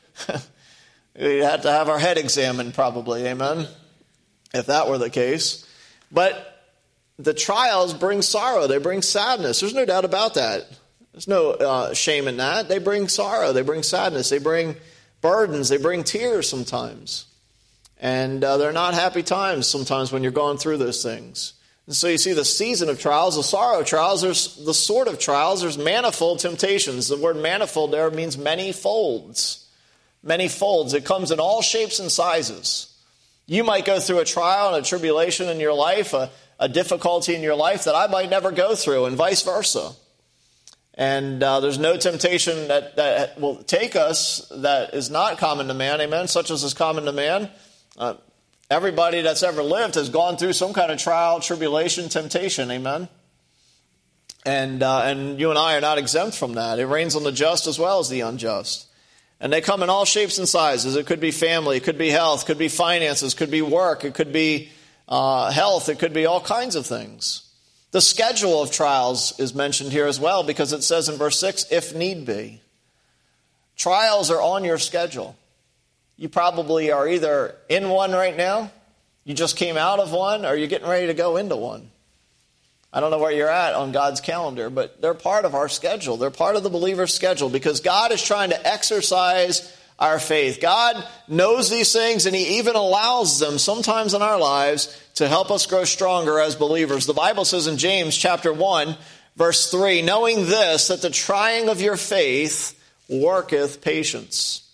We'd have to have our head examined probably, amen, if that were the case. But the trials bring sorrow. They bring sadness. There's no doubt about that. There's no shame in that. They bring sorrow. They bring sadness. They bring burdens. They bring tears sometimes. And they're not happy times sometimes when you're going through those things. And so you see the season of trials, the sorrow of trials, there's the sort of trials, there's manifold temptations. The word manifold there means many folds. Many folds. It comes in all shapes and sizes. You might go through a trial and a tribulation in your life, a difficulty in your life that I might never go through, and vice versa. And there's no temptation that will take us that is not common to man, amen, such as is common to man. Everybody that's ever lived has gone through some kind of trial, tribulation, temptation, amen. And you and I are not exempt from that. It rains on the just as well as the unjust. And they come in all shapes and sizes. It could be family, it could be health, it could be finances, it could be work, it could be health, it could be all kinds of things. The schedule of trials is mentioned here as well because it says in verse 6, if need be. Trials are on your schedule. You probably are either in one right now, you just came out of one, or you're getting ready to go into one. I don't know where you're at on God's calendar, but they're part of our schedule. They're part of the believer's schedule because God is trying to exercise our faith. God knows these things, and He even allows them sometimes in our lives to help us grow stronger as believers. The Bible says in James chapter 1, verse 3, knowing this, that the trying of your faith worketh patience.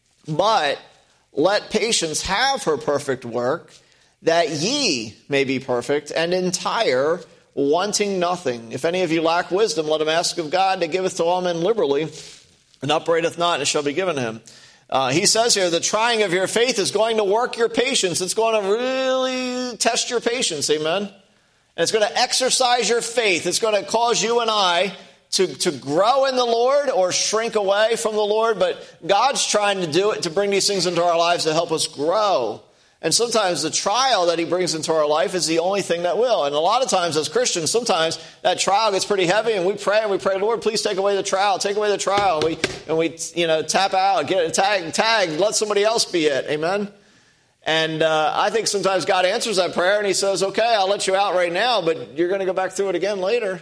But let patience have her perfect work, that ye may be perfect and entire, wanting nothing. If any of you lack wisdom, let him ask of God, that giveth to all men liberally, and upbraideth not, and it shall be given him. He says here, the trying of your faith is going to work your patience. It's going to really test your patience, amen? And it's going to exercise your faith. It's going to cause you and I to grow in the Lord or shrink away from the Lord. But God's trying to do it to bring these things into our lives to help us grow. And sometimes the trial that He brings into our life is the only thing that will. And a lot of times as Christians, sometimes that trial gets pretty heavy and we pray, Lord, please take away the trial, take away the trial. And we tap out, get it tagged, let somebody else be it. Amen? And I think sometimes God answers that prayer and He says, okay, I'll let you out right now, but you're going to go back through it again later.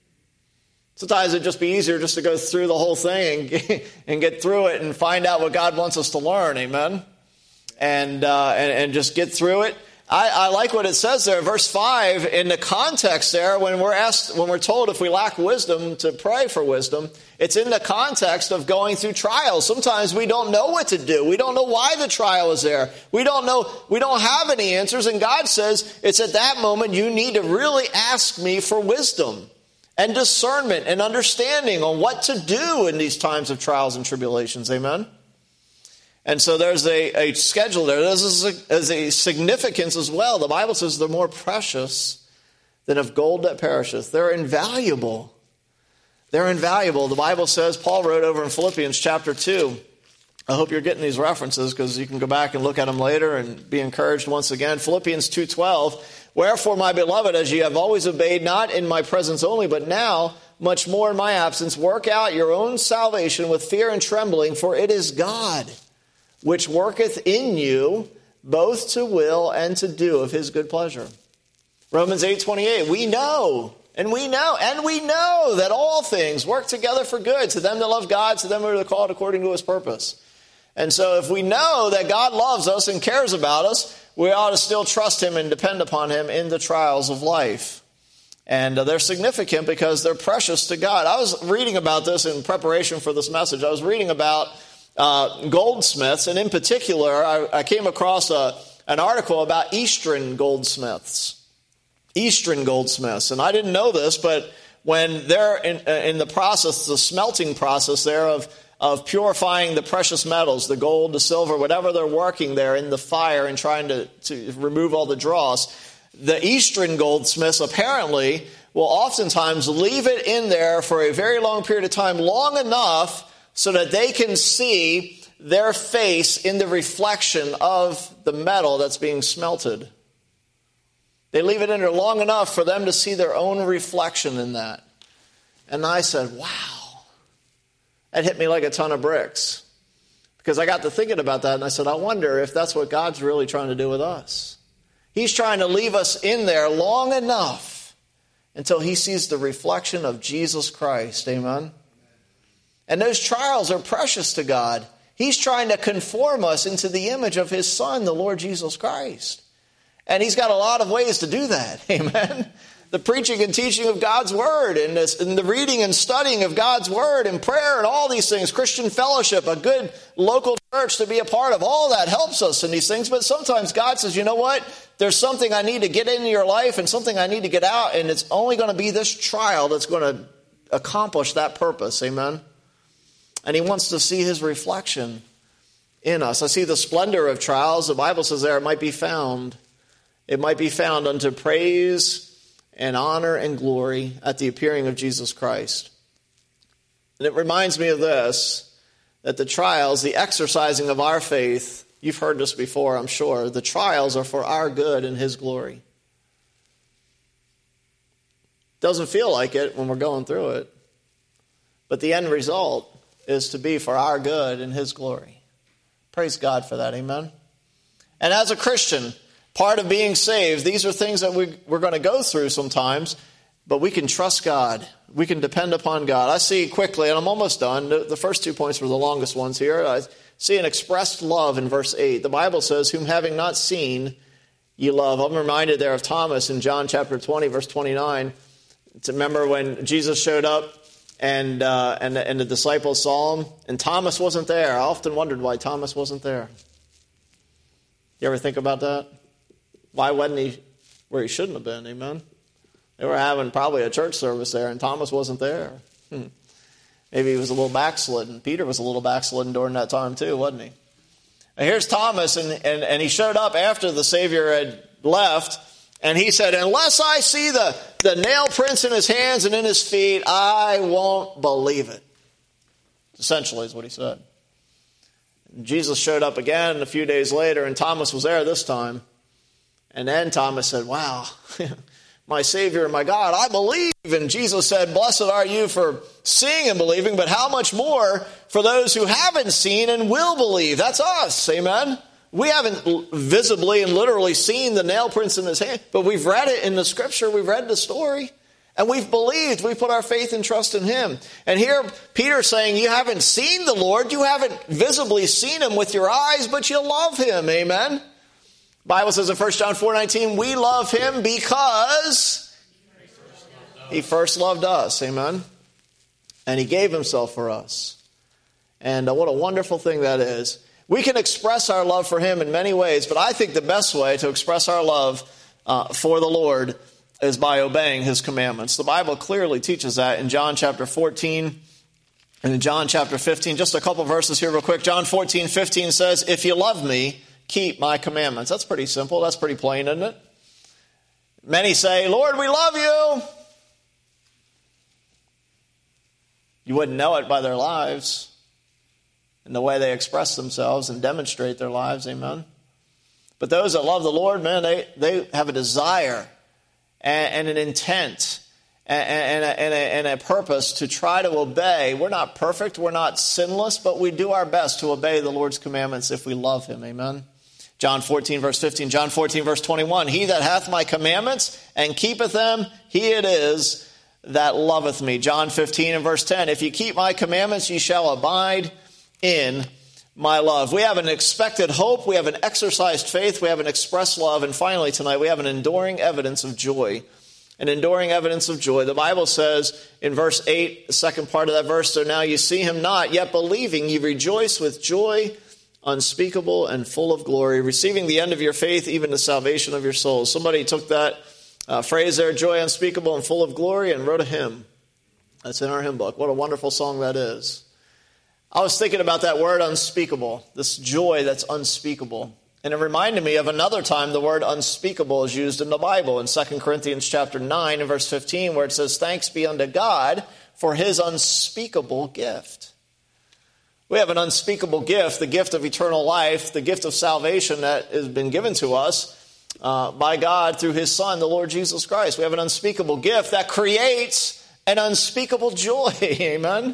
Sometimes it'd just be easier just to go through the whole thing and get through it and find out what God wants us to learn. Amen? And just get through it. I like what it says there, verse 5, in the context there, when we're told if we lack wisdom to pray for wisdom, it's in the context of going through trials. Sometimes we don't know what to do. We don't know why the trial is there. We don't have any answers, and God says it's at that moment you need to really ask me for wisdom and discernment and understanding on what to do in these times of trials and tribulations. Amen? And so there's a schedule there. There's a significance as well. The Bible says they're more precious than of gold that perisheth. They're invaluable. They're invaluable. The Bible says, Paul wrote over in Philippians chapter 2, I hope you're getting these references because you can go back and look at them later and be encouraged once again. Philippians 2:12, wherefore, my beloved, as ye have always obeyed, not in my presence only, but now, much more in my absence, work out your own salvation with fear and trembling, for it is God which worketh in you both to will and to do of his good pleasure. Romans 8:28, we know that all things work together for good to them that love God, to them who are called according to his purpose. And so if we know that God loves us and cares about us, we ought to still trust him and depend upon him in the trials of life. And they're significant because they're precious to God. I was reading about this in preparation for this message. I was reading about goldsmiths, and in particular, I came across an article about Eastern goldsmiths. Eastern goldsmiths. And I didn't know this, but when they're in the process, the smelting process there of purifying the precious metals, the gold, the silver, whatever they're working there in the fire and trying to remove all the dross, the Eastern goldsmiths apparently will oftentimes leave it in there for a very long period of time, long enough so that they can see their face in the reflection of the metal that's being smelted. They leave it in there long enough for them to see their own reflection in that. And I said, wow. That hit me like a ton of bricks. Because I got to thinking about that, and I said, I wonder if that's what God's really trying to do with us. He's trying to leave us in there long enough until he sees the reflection of Jesus Christ. Amen? And those trials are precious to God. He's trying to conform us into the image of his Son, the Lord Jesus Christ. And he's got a lot of ways to do that. Amen? The preaching and teaching of God's Word, and the reading and studying of God's Word, and prayer, and all these things, Christian fellowship, a good local church to be a part of, all that helps us in these things. But sometimes God says, you know what? There's something I need to get into your life and something I need to get out, and it's only going to be this trial that's going to accomplish that purpose. Amen? And he wants to see his reflection in us. I see the splendor of trials. The Bible says there it might be found. It might be found unto praise and honor and glory at the appearing of Jesus Christ. And it reminds me of this, that the trials, the exercising of our faith, you've heard this before, I'm sure, the trials are for our good and his glory. Doesn't feel like it when we're going through it, but the end result is to be for our good and his glory. Praise God for that, amen? And as a Christian, part of being saved, these are things that we're going to go through sometimes, but we can trust God. We can depend upon God. I see quickly, and I'm almost done, the first 2 points were the longest ones here. I see an expressed love in verse 8. The Bible says, whom having not seen, ye love. I'm reminded there of Thomas in John chapter 20, verse 29. To remember when Jesus showed up and the disciples saw him, and Thomas wasn't there. I often wondered why Thomas wasn't there. You ever think about that? Why wasn't he where he shouldn't have been? Amen? They were having probably a church service there, and Thomas wasn't there. Maybe he was a little backslidden. Peter was a little backslidden during that time too, wasn't he? And here's Thomas, and he showed up after the Savior had left, and he said, unless I see the nail prints in his hands and in his feet, I won't believe it. Essentially is what he said. And Jesus showed up again a few days later, and Thomas was there this time. And then Thomas said, wow, my Savior and my God, I believe. And Jesus said, blessed are you for seeing and believing, but how much more for those who haven't seen and will believe. That's us, amen? We haven't visibly and literally seen the nail prints in his hand, but we've read it in the scripture, we've read the story, and we've believed, we put our faith and trust in him. And here Peter's saying, you haven't seen the Lord, you haven't visibly seen him with your eyes, but you love him, amen? The Bible says in 1 John 4:19, we love him because he first loved us. Amen? And he gave himself for us. And what a wonderful thing that is. We can express our love for him in many ways, but I think the best way to express our love for the Lord is by obeying his commandments. The Bible clearly teaches that in John chapter 14 and in John chapter 15. Just a couple verses here real quick. John 14:15 says, if you love me, keep my commandments. That's pretty simple. That's pretty plain, isn't it? Many say, Lord, we love you. You wouldn't know it by their lives. in the way they express themselves and demonstrate their lives. Amen. But those that love the Lord, man, they have a desire and an intent and a purpose to try to obey. We're not perfect, we're not sinless, but we do our best to obey the Lord's commandments if we love him. Amen. John 14, verse 15, John 14, verse 21, he that hath my commandments and keepeth them, he it is that loveth me. John 15 and verse 10, if ye keep my commandments, ye shall abide in my love. We have an expected hope, we have an exercised faith, we have an expressed love, and finally tonight we have an enduring evidence of joy. An enduring evidence of joy. The Bible says in verse 8, the second part of that verse, so now you see him not, yet believing ye rejoice with joy unspeakable and full of glory, receiving the end of your faith, even the salvation of your souls. Somebody took that phrase there, joy unspeakable and full of glory, and wrote a hymn. That's in our hymn book. What a wonderful song that is. I was thinking about that word unspeakable, this joy that's unspeakable. And it reminded me of another time the word unspeakable is used in the Bible in 2 Corinthians chapter 9 and verse 15, where it says, thanks be unto God for his unspeakable gift. We have an unspeakable gift, the gift of eternal life, the gift of salvation that has been given to us by God through his Son, the Lord Jesus Christ. We have an unspeakable gift that creates an unspeakable joy. Amen.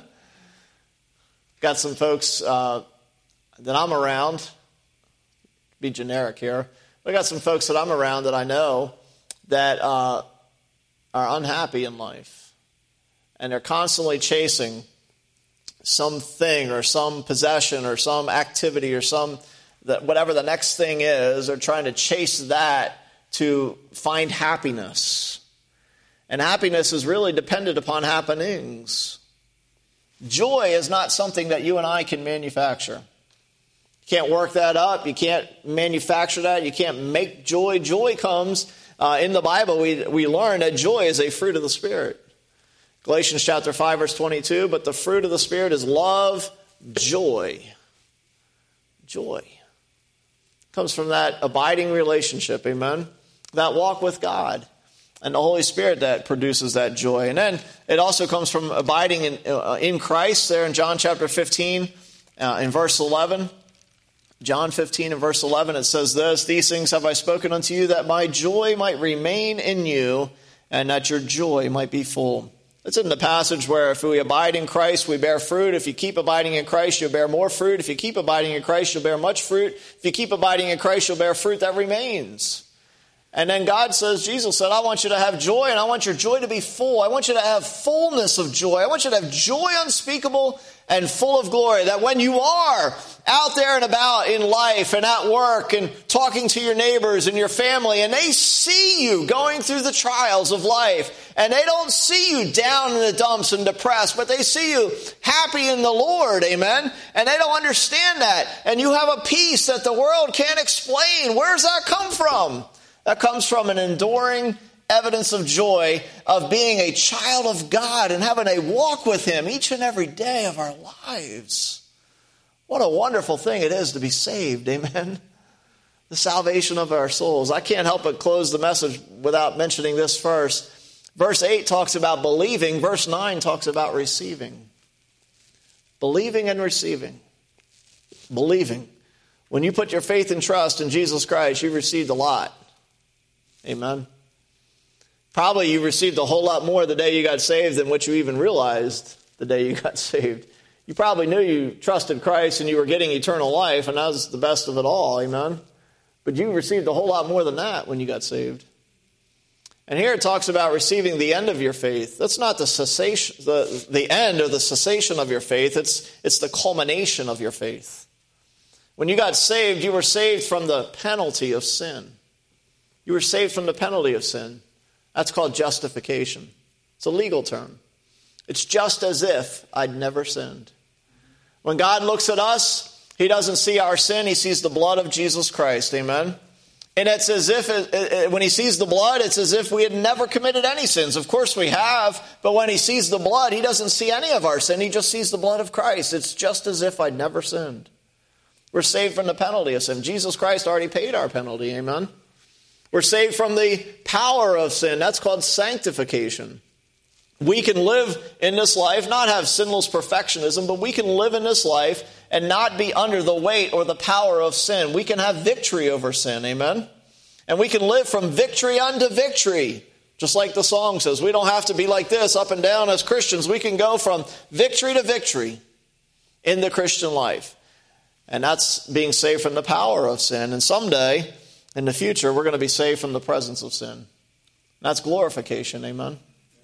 Got some folks that I'm around, be generic here. I got some folks that I'm around that I know that are unhappy in life. And they're constantly chasing something or some possession or some activity or whatever the next thing is. They're trying to chase that to find happiness. And happiness is really dependent upon happenings. Joy is not something that you and I can manufacture. You can't work that up. You can't manufacture that. You can't make joy. Joy comes, in the Bible, we learn that joy is a fruit of the Spirit. Galatians chapter 5, verse 22, but the fruit of the Spirit is love, joy. Joy. Comes from that abiding relationship, amen? That walk with God. And the Holy Spirit that produces that joy. And then it also comes from abiding in Christ there in John chapter 15 in verse 11. John 15 and verse 11, it says this, these things have I spoken unto you, that my joy might remain in you, and that your joy might be full. It's in the passage where if we abide in Christ, we bear fruit. If you keep abiding in Christ, you'll bear more fruit. If you keep abiding in Christ, you'll bear much fruit. If you keep abiding in Christ, you'll bear fruit that remains. And then God says, Jesus said, I want you to have joy, and I want your joy to be full. I want you to have fullness of joy. I want you to have joy unspeakable and full of glory, that when you are out there and about in life and at work and talking to your neighbors and your family, and they see you going through the trials of life, and they don't see you down in the dumps and depressed, but they see you happy in the Lord, amen? And they don't understand that. And you have a peace that the world can't explain. Where does that come from? That comes from an enduring evidence of joy of being a child of God and having a walk with him each and every day of our lives. What a wonderful thing it is to be saved, amen? The salvation of our souls. I can't help but close the message without mentioning this first. Verse 8 talks about believing. Verse 9 talks about receiving. Believing and receiving. Believing. When you put your faith and trust in Jesus Christ, you've received a lot. Amen. Probably you received a whole lot more the day you got saved than what you even realized the day you got saved. You probably knew you trusted Christ and you were getting eternal life, and that was the best of it all. Amen. But you received a whole lot more than that when you got saved. And here it talks about receiving the end of your faith. That's not the cessation, the end or the cessation of your faith. It's the culmination of your faith. When you got saved, you were saved from the penalty of sin. You were saved from the penalty of sin. That's called justification. It's a legal term. It's just as if I'd never sinned. When God looks at us, he doesn't see our sin. He sees the blood of Jesus Christ. Amen. And it's as if, when he sees the blood, it's as if we had never committed any sins. Of course we have, but when he sees the blood, he doesn't see any of our sin. He just sees the blood of Christ. It's just as if I'd never sinned. We're saved from the penalty of sin. Jesus Christ already paid our penalty. Amen. We're saved from the power of sin. That's called sanctification. We can live in this life, not have sinless perfectionism, but we can live in this life and not be under the weight or the power of sin. We can have victory over sin, amen? And we can live from victory unto victory, just like the song says. We don't have to be like this, up and down as Christians. We can go from victory to victory in the Christian life. And that's being saved from the power of sin. And someday, in the future, we're going to be saved from the presence of sin. That's glorification, amen?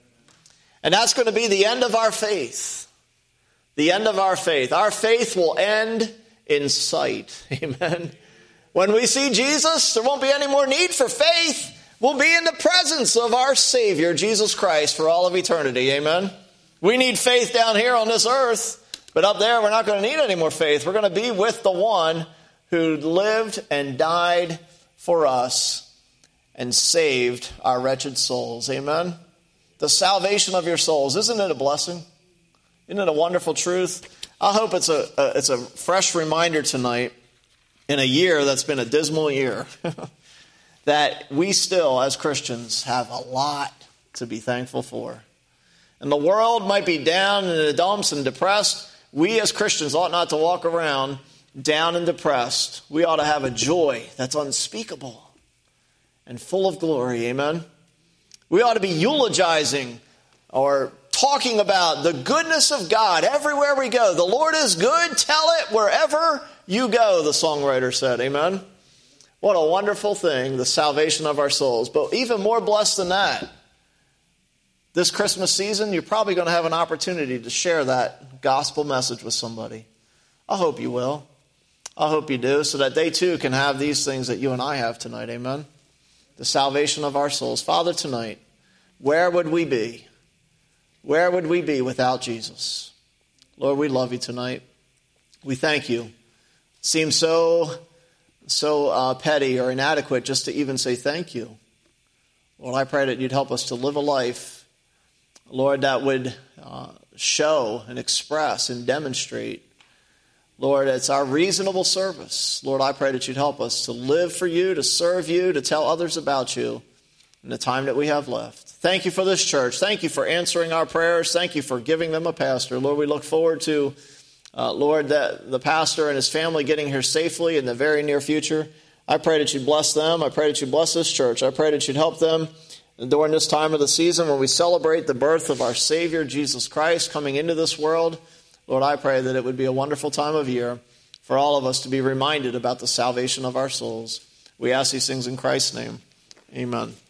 And that's going to be the end of our faith. The end of our faith. Our faith will end in sight. Amen. When we see Jesus, there won't be any more need for faith. We'll be in the presence of our Savior, Jesus Christ, for all of eternity. Amen. We need faith down here on this earth, but up there we're not going to need any more faith. We're going to be with the one who lived and died for us and saved our wretched souls. Amen. The salvation of your souls. Isn't it a blessing? Isn't it a wonderful truth? I hope it's a fresh reminder tonight in a year that's been a dismal year that we still, as Christians, have a lot to be thankful for. And the world might be down in the dumps and depressed. We as Christians ought not to walk around down and depressed. We ought to have a joy that's unspeakable and full of glory. Amen? We ought to be eulogizing or talking about the goodness of God everywhere we go. The Lord is good. Tell it wherever you go, the songwriter said. Amen? What a wonderful thing, the salvation of our souls. But even more blessed than that, this Christmas season, you're probably going to have an opportunity to share that gospel message with somebody. I hope you will. I hope you do, so that they too can have these things that you and I have tonight. Amen? The salvation of our souls. Father, tonight, where would we be? Where would we be without Jesus? Lord, we love you tonight. We thank you. It seems so petty or inadequate just to even say thank you. Lord, I pray that you'd help us to live a life, Lord, that would show and express and demonstrate, Lord, it's our reasonable service. Lord, I pray that you'd help us to live for you, to serve you, to tell others about you in the time that we have left. Thank you for this church. Thank you for answering our prayers. Thank you for giving them a pastor. Lord, we look forward to, Lord, that the pastor and his family getting here safely in the very near future. I pray that you'd bless them. I pray that you'd bless this church. I pray that you'd help them during this time of the season when we celebrate the birth of our Savior, Jesus Christ, coming into this world. Lord, I pray that it would be a wonderful time of year for all of us to be reminded about the salvation of our souls. We ask these things in Christ's name. Amen.